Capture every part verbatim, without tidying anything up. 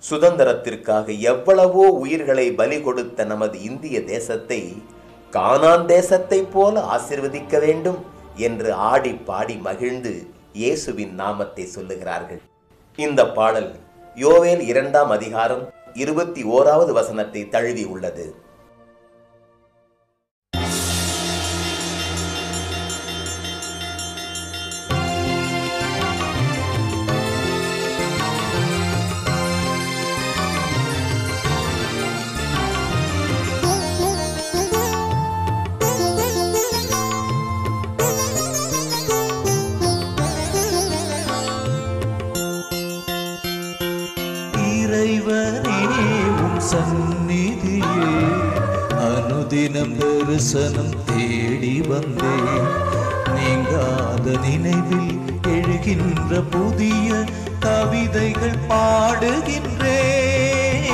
சுதந்திரத்திற்காக எவ்வளவோ உயிர்களை பலி கொடுத்த நமது இந்திய தேசத்தை கானான் தேசத்தை போல ஆசீர்வதிக்க வேண்டும் என்று ஆடி பாடி மகிழ்ந்து இயேசுவின் நாமத்தை சொல்லுகிறார்கள். இந்த பாடல் யோவேல் இரண்டாம் அதிகாரம் இருபத்தி ஓராவது வசனத்தை தழுவி உள்ளது. சந்நிதியே அனுதினம் தரிசனம் தேடி வந்தேன். நீங்காத நினைவில் எழுகின்ற புதிய கவிதைகள் பாடுகின்றேன்.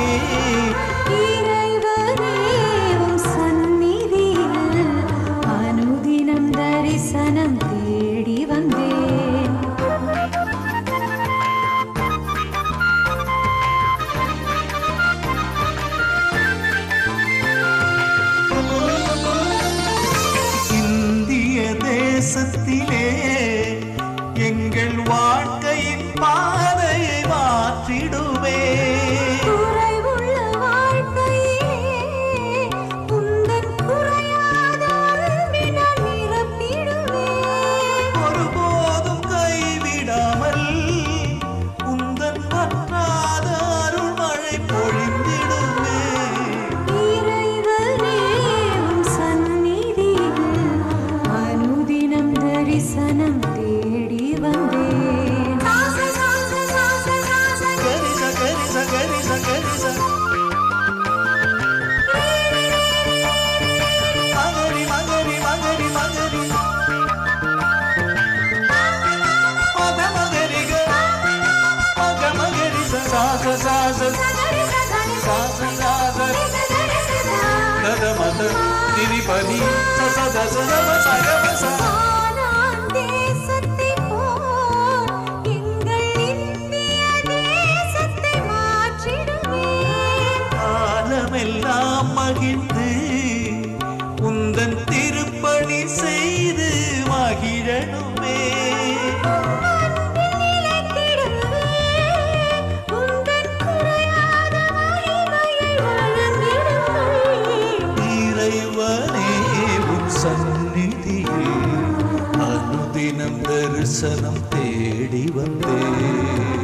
அனுதினம் தரிசனம் தேடி வந்தேன். தேசத்திலே எங்கள் வாழ்க்கையின் பாதையை மாற்றிடுவே. குறைவுள்ள வாழ்க்கையிலே உந்தன் குறையாத அன்பினால் நிரப்பிடுவே. ஒருபோதும் கைவிடாமல் உந்தன் பற்றாத அருள் மழை பொழிந்திடுவே. இறைவனே உம் சந்நிதியில் அனுதினம் தரிசனம் தேடி வந்தேன். கரிச கரிச கரிச கரிச மகரி மகரி மகரி மகரி மக மகரிக மக மகரி சாச சாச சாச சாச கத மத திரிபதி சச தச தம சகம ச. கானான் தேசத்தைப் போல் எங்கள் இந்திய தேசத்தை மாற்றிடுவேன். காலமெல்லாம் மகிழ்ந்து உந்தன் திருப்பணி செய்து மகிழனுமே. அன்பில் நிலைத்திடுவேன். உந்தன் குறையாத மகிமையை வழங்கிடுவேன். இறைவனே உன் சந்நிதியே அனுதினம் தரிசனம் தேடி வந்தேன்.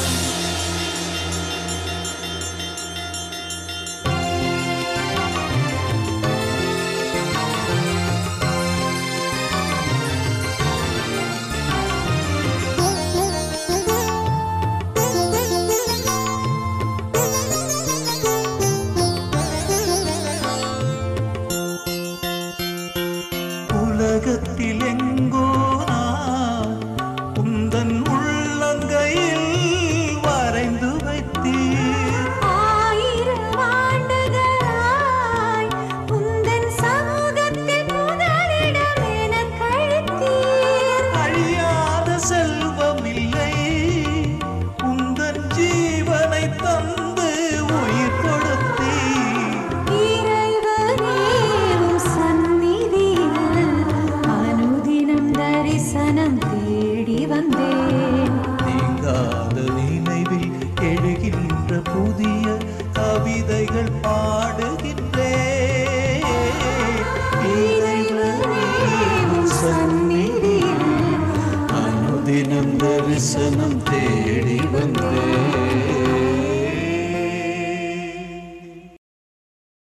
உலகத்தில் எங்கோ நான் உந்தன் உள்ளங்கையில் வரைந்து வைத்தீர். ஆயிரம் ஆண்டுகளாய் உந்தன் சமூகத்தில் முதலிடம் எனக் அளித்தீர். அழியாத செல்வம் இல்லை உந்தன் ஜீவனை தந்து உயிர் கொடுத்தீர். இறைவனே உம் சந்நிதியில் அனுதினம் தரிசனம் தேடி வந்தேன். நீங்காத நினைவில் எழுகின்ற புதிய கவிதைகள் பாடுகின்றேன். இறைவனே உன் சந்நிதியில் அனுதினம் தரிசனம் தேடி